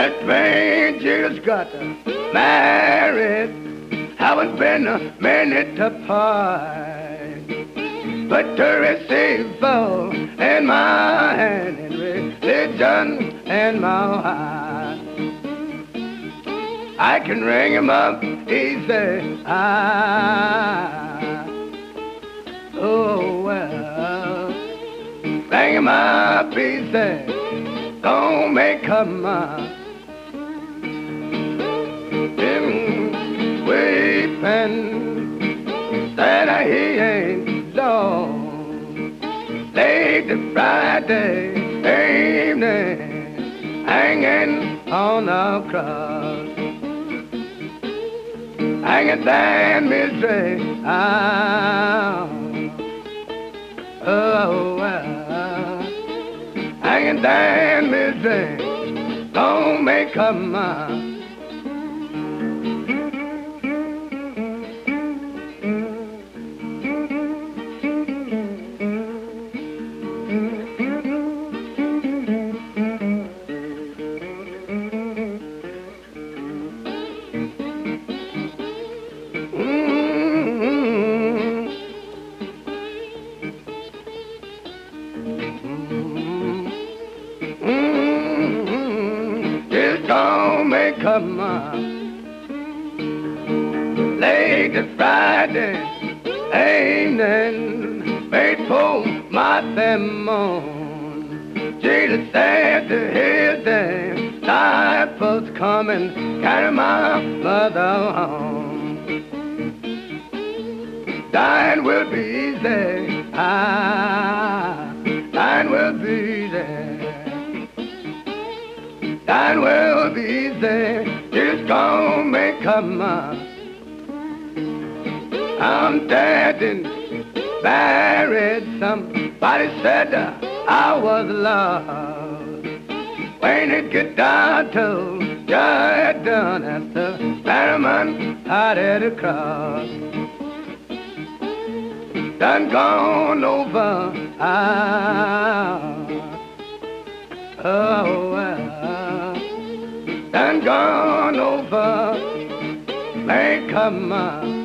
That stranger's got married, haven't been a minute apart. But to receive all in my hand and religion in my heart, I can ring him up easy. Oh well, ring him up easy. Don't make him weeping that he ain't long. Late Friday evening, hanging on the cross, hanging that misery out. Oh well, hanging that misery, don't make a mind. Just don't make a mind. Late Friday evening, made for my sermon. Jesus said to his disciples, come and carry my mother home. Dying will be easy, dying will be easy. Dying will be easy, just gonna make a mind. I'm dead and buried. Somebody said I was lost. When it get down to just done as the Batman had it across. Done gone over. Oh well, done gone over. Make a mind.